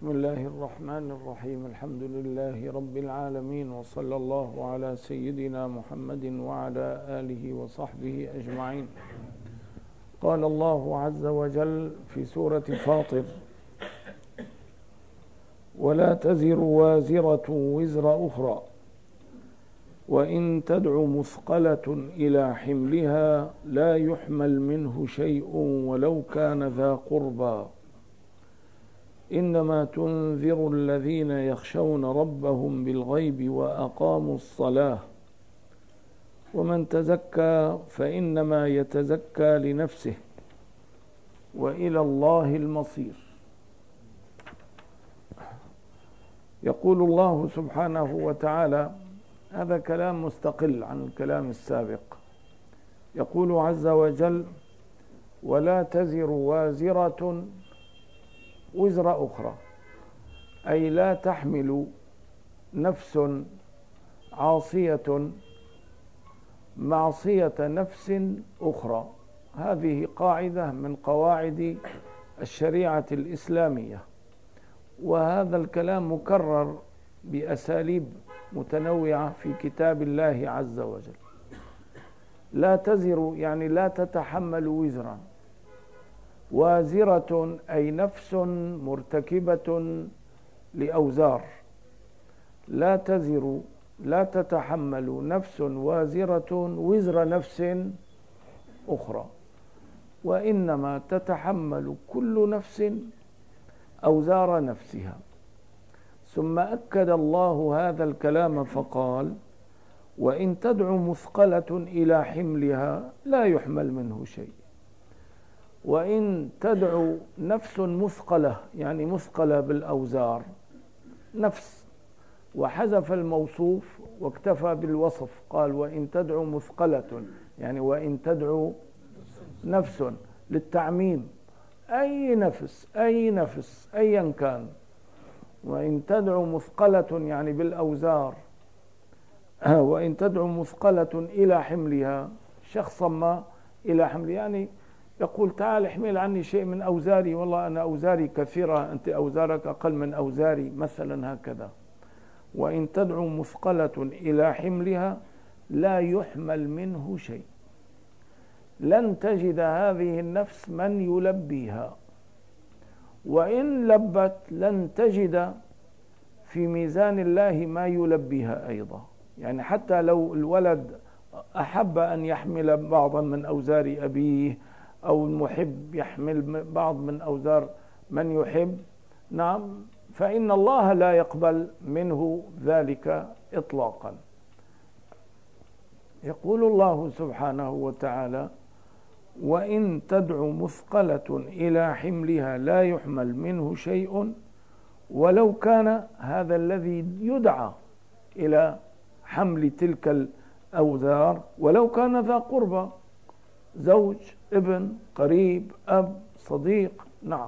بسم الله الرحمن الرحيم. الحمد لله رب العالمين، وصلى الله على سيدنا محمد وعلى آله وصحبه أجمعين. قال الله عز وجل في سورة فاطر: ولا تزر وازرة وزر أخرى وإن تدع مثقلة إلى حملها لا يحمل منه شيء ولو كان ذا قربى إنما تنذر الذين يخشون ربهم بالغيب وأقاموا الصلاة ومن تزكى فإنما يتزكى لنفسه وإلى الله المصير. يقول الله سبحانه وتعالى، هذا كلام مستقل عن الكلام السابق، يقول عز وجل: ولا تزر وازرة وزر أخرى، أي لا تحمل نفس عاصية معصية نفس أخرى. هذه قاعدة من قواعد الشريعة الإسلامية، وهذا الكلام مكرر بأساليب متنوعة في كتاب الله عز وجل. لا تزر يعني لا تتحمل وزرا، وازرة أي نفس مرتكبة لأوزار. لا تزر لا تتحمل نفس وازرة وزر نفس أخرى، وإنما تتحمل كل نفس أوزار نفسها. ثم أكد الله هذا الكلام فقال: وإن تدع مثقلة إلى حملها لا يحمل منه شيء. وإن تدعو نفس مثقلة يعني مثقلة بالأوزار، نفس، وحذف الموصوف واكتفى بالوصف، قال: وإن تدعو مثقلة يعني وإن تدعو نفس للتعميم، أي نفس أيا كان. وإن تدعو مثقلة يعني بالأوزار، وإن تدعو مثقلة إلى حملها، شخصا ما إلى حملها، يعني يقول: تعال احمل عني شيء من أوزاري، والله أنا أوزاري كثيرة، أنت أوزارك أقل من أوزاري، مثلا هكذا. وإن تدعو مثقلة إلى حملها لا يحمل منه شيء، لن تجد هذه النفس من يلبيها، وإن لبت لن تجد في ميزان الله ما يلبيها أيضا. يعني حتى لو الولد أحب أن يحمل بعضا من أوزار أبيه، أو المحب يحمل بعض من أوزار من يحب، نعم، فإن الله لا يقبل منه ذلك إطلاقا. يقول الله سبحانه وتعالى: وإن تدع مثقلة إلى حملها لا يحمل منه شيء ولو كان هذا الذي يدعى إلى حمل تلك الأوزار ولو كان ذا قربى، زوج، ابن، قريب، أب، صديق. نعم،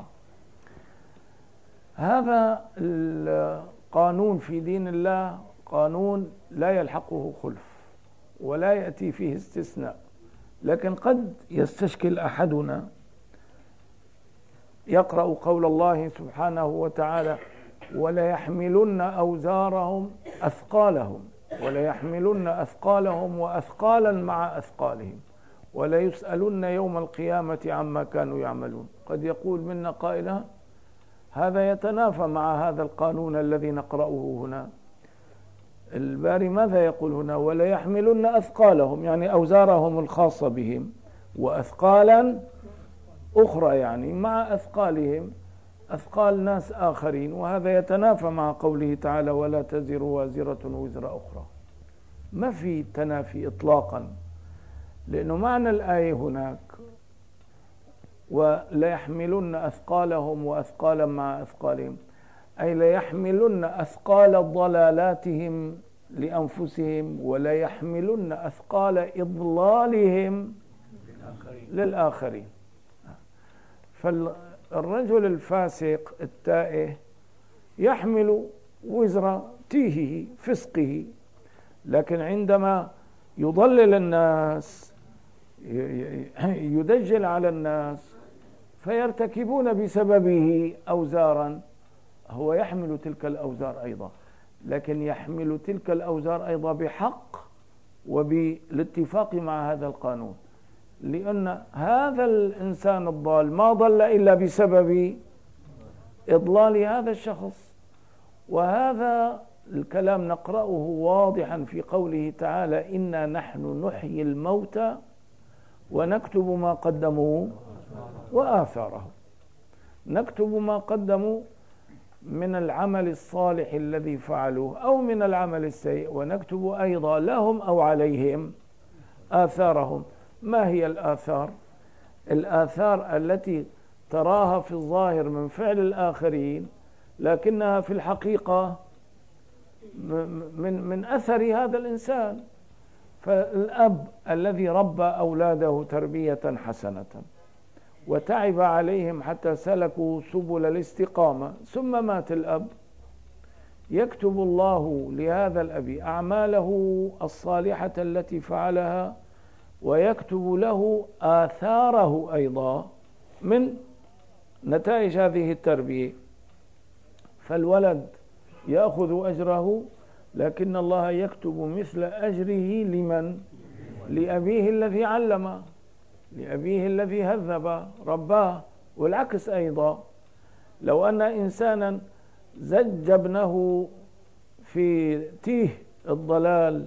هذا القانون في دين الله قانون لا يلحقه خلف ولا يأتي فيه استثناء. لكن قد يستشكل أحدنا يقرأ قول الله سبحانه وتعالى: وليحملن أوزارهم أثقالهم، وليحملن أثقالهم وأثقالا مع أثقالهم وليسألن يوم القيامة عما كانوا يعملون. قد يقول منا قائل: هذا يتنافى مع هذا القانون الذي نقرأه هنا. الباري ماذا يقول هنا؟ وليحملن أثقالهم يعني أوزارهم الخاصة بهم، وأثقالا أخرى يعني مع أثقالهم أثقال ناس آخرين، وهذا يتنافى مع قوله تعالى: ولا تزر وازرة وزر أخرى. ما في تنافي إطلاقا، لأنه معنى الآية هناك وليحملن أثقالهم وأثقالا مع أثقالهم، أي ليحملن أثقال ضلالاتهم لأنفسهم وليحملن أثقال إضلالهم للآخرين. فالرجل الفاسق التائه يحمل وزر تيهه فسقه، لكن عندما يضلل الناس يدجل على الناس فيرتكبون بسببه أوزارا هو يحمل تلك الأوزار أيضا، لكن يحمل تلك الأوزار أيضا بحق وبالاتفاق مع هذا القانون، لأن هذا الإنسان الضال ما ضل إلا بسبب إضلال هذا الشخص. وهذا الكلام نقرأه واضحا في قوله تعالى: إنا نحن نحيي الموتى ونكتب ما قدموا وآثارهم. نكتب ما قدموا من العمل الصالح الذي فعلوه أو من العمل السيء، ونكتب أيضا لهم أو عليهم آثارهم. ما هي الآثار؟ الآثار التي تراها في الظاهر من فعل الآخرين، لكنها في الحقيقة من أثر هذا الإنسان. فالأب الذي ربى أولاده تربية حسنة وتعب عليهم حتى سلكوا سبل الاستقامة، ثم مات الأب، يكتب الله لهذا الأب أعماله الصالحة التي فعلها، ويكتب له آثاره أيضا من نتائج هذه التربية. فالولد يأخذ أجره، لكن الله يكتب مثل أجره لمن؟ لأبيه الذي علم، لأبيه الذي هذب رباه. والعكس أيضا، لو أن إنسانا زج ابنه في تيه الضلال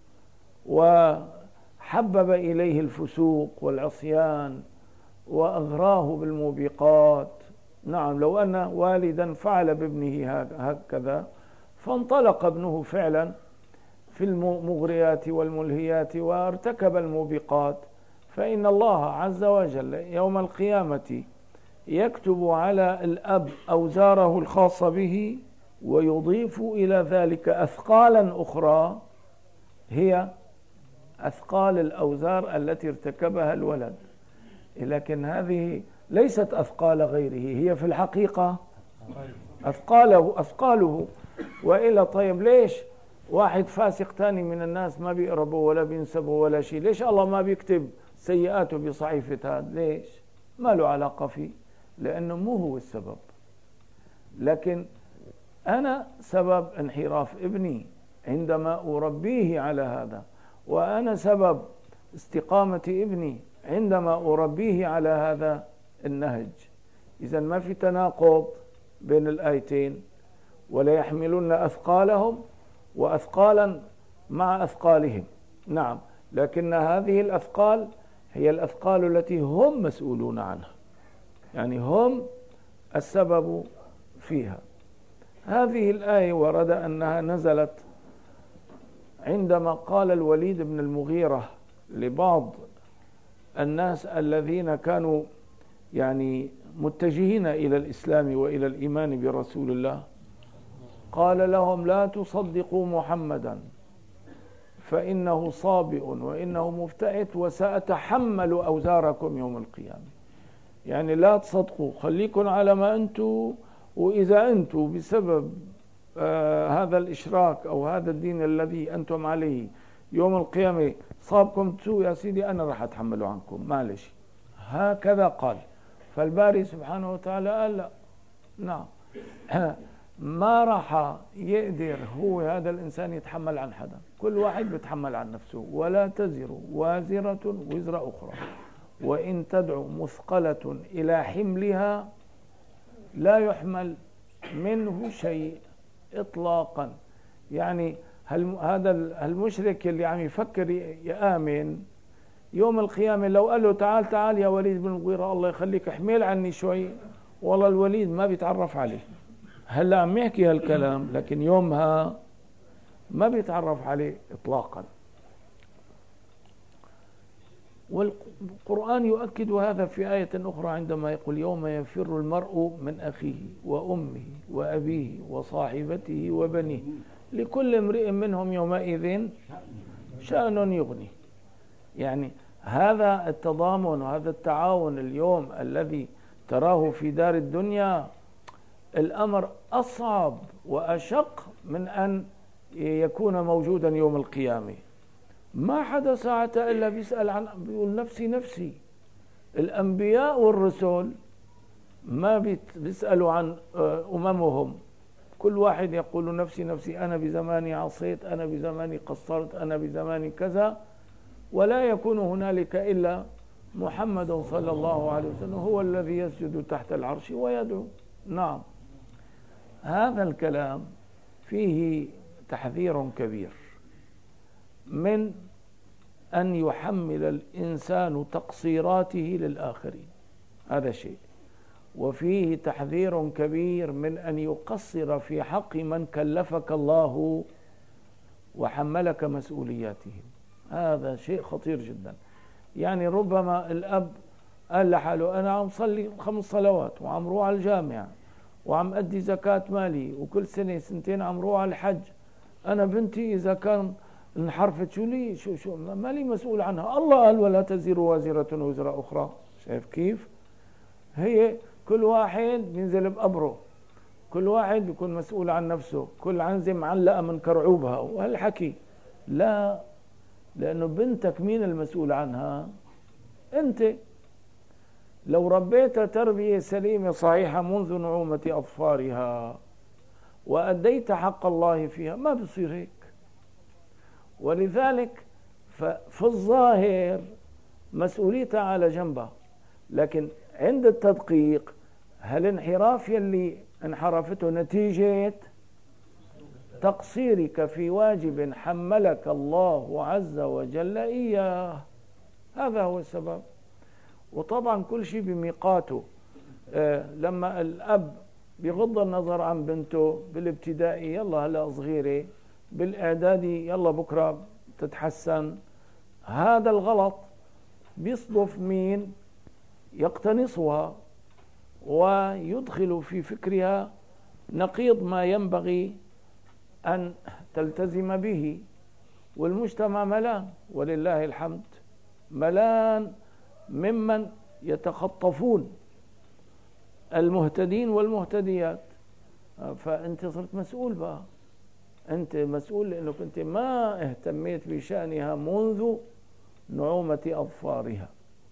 وحبب إليه الفسوق والعصيان وأغراه بالموبقات، نعم، لو أن والدا فعل بابنه هكذا، فانطلق ابنه فعلا في المغريات والملهيات وارتكب الموبقات، فإن الله عز وجل يوم القيامة يكتب على الأب أوزاره الخاصة به، ويضيف إلى ذلك أثقالا أخرى هي أثقال الأوزار التي ارتكبها الولد. لكن هذه ليست أثقال غيره، هي في الحقيقة أثقاله. وإلا طيب ليش واحد فاسق تاني من الناس ما بيقربوا ولا بينسبوا ولا شيء، ليش الله ما بيكتب سيئاته بصحيفة هذا؟ ليش؟ ما له علاقة فيه، لأنه مو هو السبب. لكن أنا سبب انحراف ابني عندما أربيه على هذا، وأنا سبب استقامة ابني عندما أربيه على هذا النهج. إذن ما في تناقض بين الآيتين: ولا يحملن أثقالهم وأثقالا مع أثقالهم. نعم، لكن هذه الأثقال هي الأثقال التي هم مسؤولون عنها، يعني هم السبب فيها. هذه الآية ورد أنها نزلت عندما قال الوليد بن المغيرة لبعض الناس الذين كانوا يعني متجهين إلى الإسلام وإلى الإيمان برسول الله، قال لهم: لا تصدقوا محمدا فإنه صابئ وإنه مفتئت وسأتحمل أوزاركم يوم القيامة. يعني لا تصدقوا، خليكم على ما أنتم، وإذا أنتم بسبب هذا الإشراك أو هذا الدين الذي أنتم عليه يوم القيامة صابكم سوء، يا سيدي أنا راح أتحمله عنكم، معلش. هكذا قال. فالباري سبحانه وتعالى قال لا، نعم، ما راح يقدر هو هذا الإنسان يتحمل عن حدا، كل واحد بيتحمل عن نفسه. ولا تزر وازرة وزر أخرى وإن تدعو مثقلة إلى حملها لا يحمل منه شيء إطلاقا. يعني هذا المشرك اللي عم يفكر يآمن يوم القيامة، لو قال له تعال تعال يا وليد بن المغيرة الله يخليك احمل عني شوي، والله الوليد ما بيتعرف عليه. هلا عم يحكي هالكلام، لكن يومها ما بيتعرف عليه إطلاقا. والقرآن يؤكد هذا في آية أخرى عندما يقول: يوم يفر المرء من أخيه وأمه وأبيه وصاحبته وبنيه لكل امرئ منهم يومئذ شأن يغني. يعني هذا التضامن وهذا التعاون اليوم الذي تراه في دار الدنيا، الأمر أصعب وأشق من أن يكون موجودا يوم القيامة. ما حدا ساعة إلا بيسأل عن، بيقول نفسي نفسي. الأنبياء والرسل ما بيسألوا عن أممهم كل واحد يقول نفسي نفسي، أنا بزماني عصيت، أنا بزماني قصرت، أنا بزماني كذا، ولا يكون هنالك إلا محمد صلى الله عليه وسلم هو الذي يسجد تحت العرش ويدعو. نعم، هذا الكلام فيه تحذير كبير من أن يحمل الإنسان تقصيراته للآخرين، هذا شيء، وفيه تحذير كبير من أن يقصر في حق من كلفك الله وحملك مسؤولياتهم، هذا شيء خطير جدا. يعني ربما الأب قال لحاله أنا عم صلي 5 صلوات وعم روح على الجامع وعم أدي زكاة مالي وكل سنة سنتين عم روح على الحج، أنا بنتي إذا كان انحرفت شو لي شو ما لي مسؤول عنها، الله قال ولا تزر وازرة وزر أخرى. شايف كيف؟ هي كل واحد بينزل بقبره، كل واحد بيكون مسؤول عن نفسه، كل عنزة معلقة من كرعوبها وهالحكي. لا، لأنه بنتك مين المسؤول عنها؟ أنت. لو ربيتها تربية سليمة صحيحة منذ نعومة أظفارها وأديت حق الله فيها ما بصير هيك. ولذلك في الظاهر مسؤوليتها على جنبها، لكن عند التدقيق هالانحراف يلي انحرفته نتيجة تقصيرك في واجب حملك الله عز وجل إياه، هذا هو السبب. وطبعا كل شيء بميقاته. لما الأب بغض النظر عن بنته بالابتدائي يلا هلا صغيرة، بالإعدادي يلا بكرة تتحسن، هذا الغلط بيصدف مين؟ يقتنصها ويدخل في فكرها نقيض ما ينبغي أن تلتزم به. والمجتمع ملان ولله الحمد، ملان ممن يتخطفون المهتدين والمهتديات. فأنت صرت مسؤول بقى، أنت مسؤول لأنك أنت ما اهتميت بشأنها منذ نعومة أظفارها.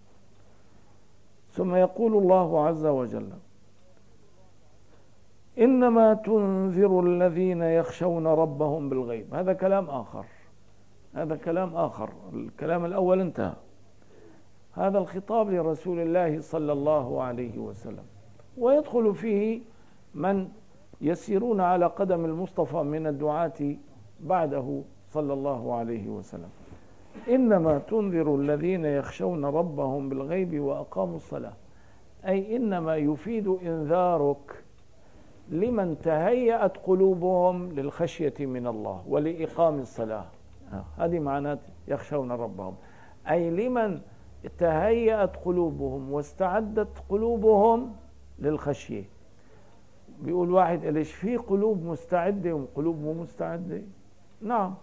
ثم يقول الله عز وجل إنما تنذر الذين يخشون ربهم بالغيب. هذا كلام آخر، هذا كلام آخر، الكلام الأول انتهى. هذا الخطاب لرسول الله صلى الله عليه وسلم، ويدخل فيه من يسيرون على قدم المصطفى من الدعاة بعده صلى الله عليه وسلم. إنما تنذر الذين يخشون ربهم بالغيب وأقاموا الصلاة، أي إنما يفيد إنذارك لمن تهيأت قلوبهم للخشية من الله ولإقام الصلاة. هذه معنات يخشون ربهم، أي لمن تهيأت قلوبهم واستعدت قلوبهم للخشية. بيقول واحد ليش في قلوب مستعدة وقلوب مو مستعدة؟ نعم،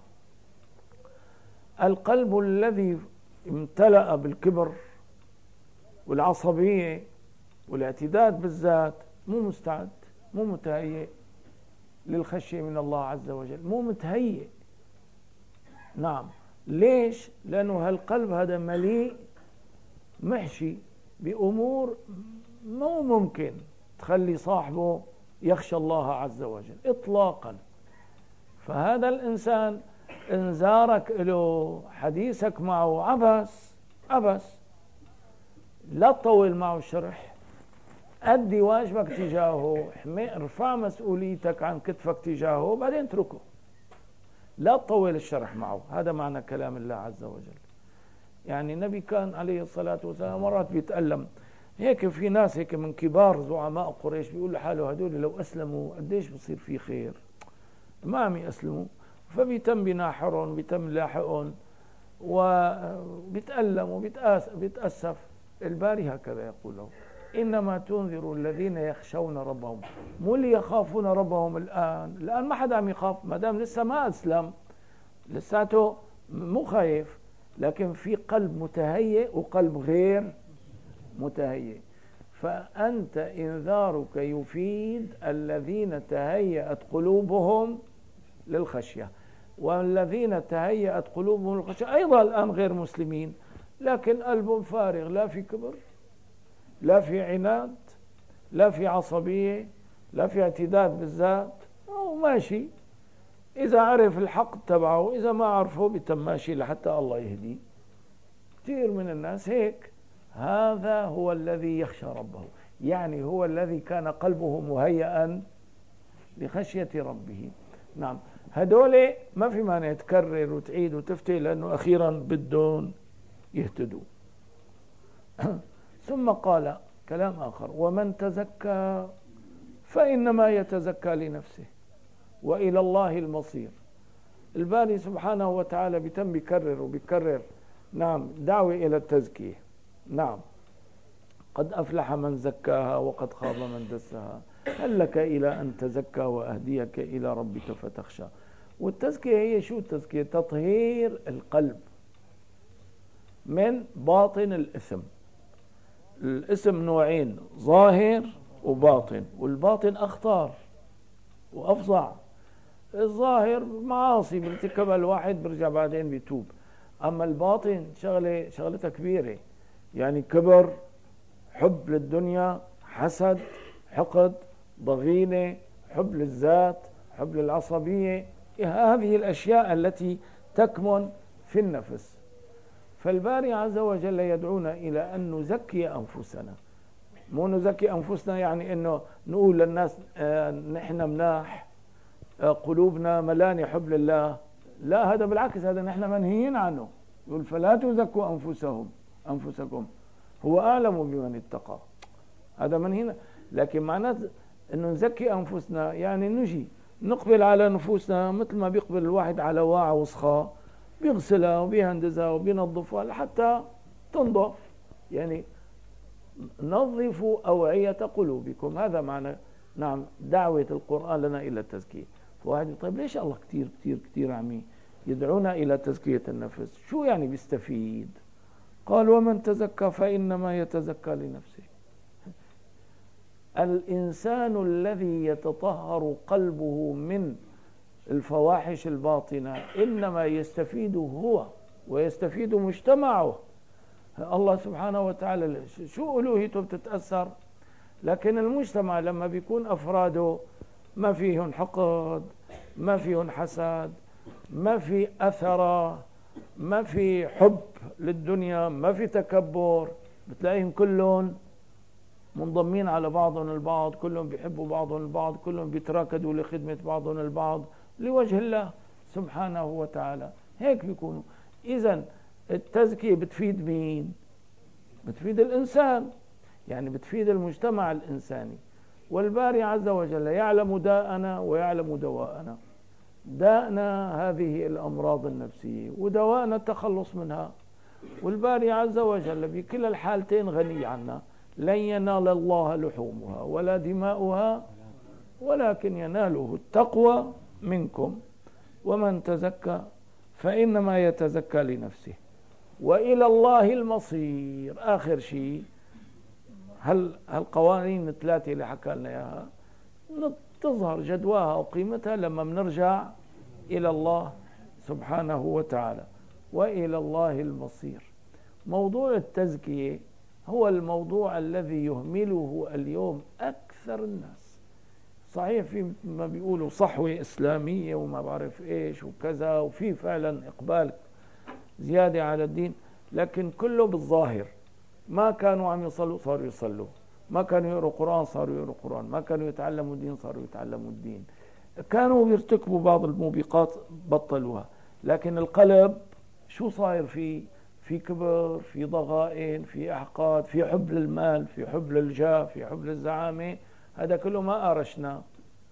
القلب الذي امتلأ بالكبر والعصبية والاعتداد بالذات مو مستعد، مو متهيئ للخشية من الله عز وجل، مو متهيئ. نعم، ليش؟ لأنه هالقلب هذا مليء محشي بأمور مو ممكن تخلي صاحبه يخشى الله عز وجل إطلاقا. فهذا الإنسان انذارك له، حديثك معه عبس، لا تطول معه الشرح، أدي واجبك تجاهه، ارفع مسؤوليتك عن كتفك تجاهه، بعدين اتركه، لا تطول الشرح معه. هذا معنى كلام الله عز وجل. يعني النبي كان عليه الصلاة والسلام مرات بيتألم هيك، في ناس هيك من كبار زعماء قريش بيقول لحاله هدول لو أسلموا قديش بصير في خير، ما عم يأسلموا، فبيتم بناحرهم، بيتم لاحقهم، وبيتألم وبيتأسف. الباري هكذا يقول له إنما تنذر الذين يخشون ربهم، مو اللي يخافون ربهم الآن ما حدا عم يخاف، ما دام لسه ما أسلم لساته مو خايف، لكن في قلب متهيئ وقلب غير متهيئ. فأنت إنذارك يفيد الذين تهيأت قلوبهم للخشية، والذين تهيأت قلوبهم للخشية أيضا الآن غير مسلمين، لكن قلبهم فارغ، لا في كبر، لا في عناد، لا في عصبية، لا في اعتداد بالذات، وماشي، إذا عرف الحق تبعه، إذا ما عرفه بتم ماشي لحتى الله يهديه. كثير من الناس هيك. هذا هو الذي يخشى ربه، يعني هو الذي كان قلبه مهيئا لخشية ربه. نعم، هدول ما في مانع تكرر وتعيد وتفتي، لأنه أخيرا بدهم يهتدوا. ثم قال كلام آخر: ومن تزكى فإنما يتزكى لنفسه وإلى الله المصير. الباري سبحانه وتعالى بيتم بيكرر وبيكرر، نعم، دعوة إلى التزكية. نعم، قد أفلح من زكاها وقد خاب من دساها، هل لك إلى أن تزكى وأهديك إلى ربك فتخشى. والتزكية هي شو؟ التزكية تطهير القلب من باطن الإثم. الإثم نوعين: ظاهر وباطن، والباطن أخطر وأفظع. الظاهر معاصي بارتكبها الواحد برجع بعدين بيتوب، أما الباطن شغلتها كبيرة، يعني كبر، حب للدنيا، حسد، حقد، ضغينة، حب للذات، حب للعصبية، هذه الأشياء التي تكمن في النفس. فالباري عز وجل يدعونا إلى أن نزكي أنفسنا. مو نزكي أنفسنا يعني أنه نقول للناس نحن مناح، قلوبنا ملاني حب لله، لا، هذا بالعكس، هذا نحن منهيين عنه. يقول: فلا تزكوا أنفسكم هو أعلم بمن اتقى. هذا منهينا. لكن معناته أنه نزكي أنفسنا يعني نجي نقبل على نفوسنا مثل ما بيقبل الواحد على واعة وسخة، بيغسلها وبيهندزها وبينظفها لحتى تنظف. يعني نظفوا أوعية قلوبكم، هذا معنى، نعم، دعوة القرآن لنا إلى التزكية. فواحد: طيب ليش الله كتير كتير كتير عم يدعونا إلى تزكية النفس؟ شو يعني بيستفيد؟ قال: ومن تزكى فإنما يتزكى لنفسه. الإنسان الذي يتطهر قلبه من الفواحش الباطنة إنما يستفيد هو ويستفيد مجتمعه. الله سبحانه وتعالى شو ألوهيته بتتأثر، لكن المجتمع لما بيكون أفراده ما فيهم حقد، ما فيهم حسد، ما في أثرة، ما في حب للدنيا، ما في تكبر، بتلاقيهم كلهم منضمين على بعضهم البعض، كلهم بيحبوا بعضهم البعض، كلهم بيتراكدوا لخدمة بعضهم البعض لوجه الله سبحانه وتعالى. هيك بيكونوا. إذن التزكية بتفيد مين؟ بتفيد الإنسان، يعني بتفيد المجتمع الإنساني. والباري عز وجل يعلم داءنا ويعلم دواءنا. داءنا هذه الأمراض النفسية، ودواءنا التخلص منها. والباري عز وجل بكل الحالتين غني عنا. لن ينال الله لحومها ولا دماؤها ولكن يناله التقوى منكم. ومن تزكى فإنما يتزكى لنفسه وإلى الله المصير. آخر شيء، هالقوانين الثلاثة اللي حكى لنا إياها تظهر جدواها وقيمتها لما بنرجع إلى الله سبحانه وتعالى. وإلى الله المصير. موضوع التزكية هو الموضوع الذي يهمله اليوم أكثر الناس. صحيح في ما بيقولوا صحوة إسلامية وما بعرف إيش وكذا، وفي فعلا إقبال زيادة على الدين، لكن كله بالظاهر. ما كانوا عم يصلوا صاروا يصلوا، ما كانوا يقروا قرآن صاروا يقروا قرآن، ما كانوا يتعلموا الدين صاروا يتعلموا الدين، كانوا يرتكبوا بعض الموبقات بطلوها، لكن القلب شو صاير فيه؟ في كبر، في ضغائن، في أحقاد، في حب للمال، في حب للجاه، في حب للزعامة. هذا كله ما أرشنا،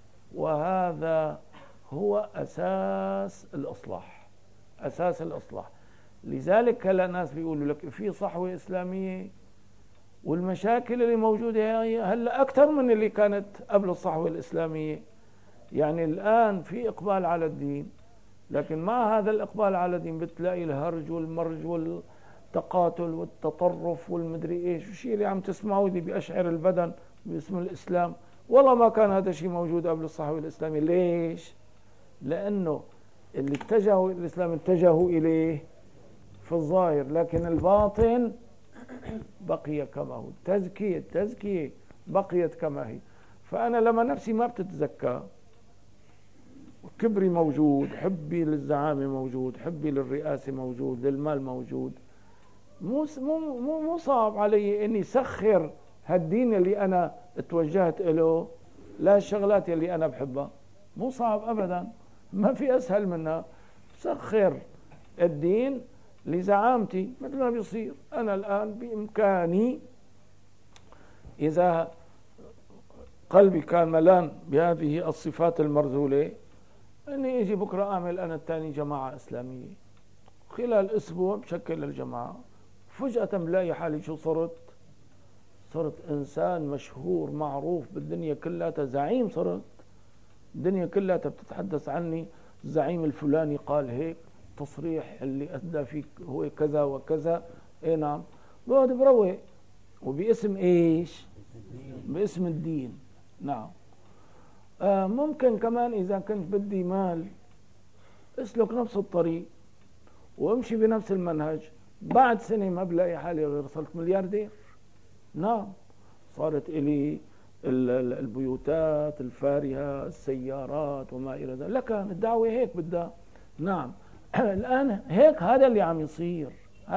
وهذا هو أساس الإصلاح. أساس الإصلاح. لذلك هلا الناس بيقولوا لك في صحوة إسلامية، والمشاكل اللي موجودة هي هلا أكثر من اللي كانت قبل الصحوة الإسلامية. يعني الآن في إقبال على الدين، لكن مع هذا الإقبال على الدين بتلاقي الهرج والمرج والتقاتل والتطرف والمدري إيش، والشيء اللي عم تسمعه اللي بيشعر البدن باسم الإسلام. والله ما كان هذا الشيء موجود قبل الصحوة الإسلامية. ليش؟ لأنه اللي اتجهوا إلى الإسلام اتجهوا إليه في الظاهر، لكن الباطن بقي كما هو. التزكية بقيت كما هي. فأنا لما نفسي ما بتتزكى كبري موجود، حبي للزعامة موجود، حبي للرئاسة موجود، للمال موجود. مو صعب علي اني سخر هالدين اللي انا توجهت له للشغلات اللي انا بحبها. مو صعب ابدا، ما في اسهل منها. سخر الدين لزعامتي مثل ما بيصير. انا الان بامكاني اذا قلبي كان ملان بهذه الصفات المرذولة اني اجي بكره اعمل انا الثاني جماعة اسلامية، خلال اسبوع بشكل الجماعة، فجأة بلاقي حالي شو صرت انسان مشهور معروف بالدنيا كلها، زعيم صرت. الدنيا كلها بتتحدث عني، الزعيم الفلاني قال هيك، تصريح اللي ادى فيك هو كذا وكذا. اي نعم، بقعد بروق. وباسم ايش؟ باسم الدين. نعم. ممكن كمان اذا كنت بدي مال اسلك نفس الطريق وامشي بنفس المنهج، بعد سنة ما بلاقي حالي غير صرت ملياردير. نعم، صارت إلي البيوتات الفارهة، السيارات وما إلى ذلك. لكن الدعوة هيك بدها. نعم. الآن هيك هذا اللي عم يصير.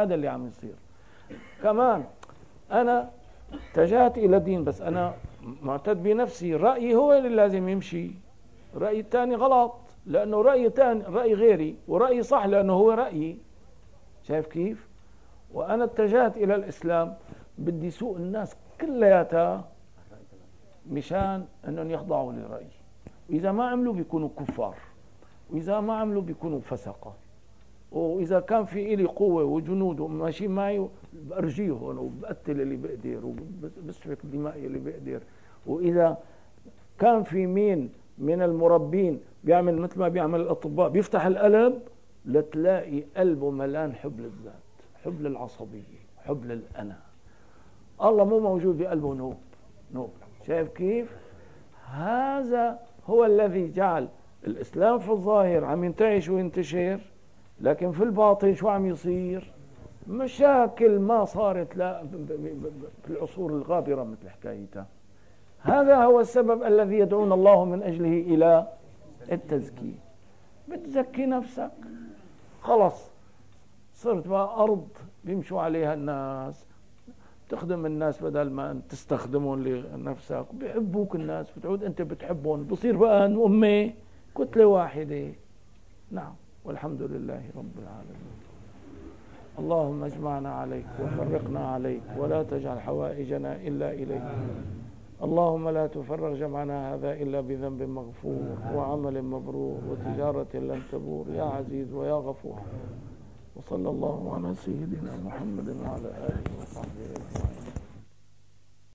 كمان أنا اتجهت إلى الدين، بس أنا معتد بنفسي، رأيي هو اللي لازم يمشي، رأيي الثاني غلط لأنه رأي غيري، ورأيي صح لأنه هو رأيي. شايف كيف؟ وأنا اتجهت إلى الإسلام، بدي سوق الناس كلياتها مشان أنهم يخضعوا لرأيي. وإذا ما عملوا بيكونوا كفار، وإذا ما عملوا بيكونوا فسقة. وإذا كان في إلي قوة وجنود وماشيين معي بأرجيهم وبقتل اللي بقدر وبسفك دماء اللي بقدر. وإذا كان في مين من المربين بيعمل مثل ما بيعمل الأطباء، بيفتح القلب لتلاقي قلبه ملان حب للذات، حب للعصبية، حب للأنا. الله مو موجود بقلبه نوب. شايف كيف؟ هذا هو الذي جعل الإسلام في الظاهر عم ينتعش وينتشر، لكن في الباطن شو عم يصير؟ مشاكل ما صارت لا في العصور الغابرة مثل حكايتها. هذا هو السبب الذي يدعون الله من أجله إلى التزكية. بتزكي نفسك، خلص صرت بقى أرض بيمشوا عليها الناس، تخدم الناس بدل ما تستخدمهم لنفسك، بيحبوك الناس، بتعود أنت بتحبهم، بصير بقى أمة كتلة واحدة. نعم، والحمد لله رب العالمين. اللهم اجمعنا عليك وفرقنا عليك، ولا تجعل حوائجنا إلا إليك. اللهم لا تفرغ جمعنا هذا إلا بذنب مغفور وعمل مبرور وتجارة لن تبور، يا عزيز ويا غفور. وصلى الله على سيدنا محمد وعلى آله وصحبه أجمعين.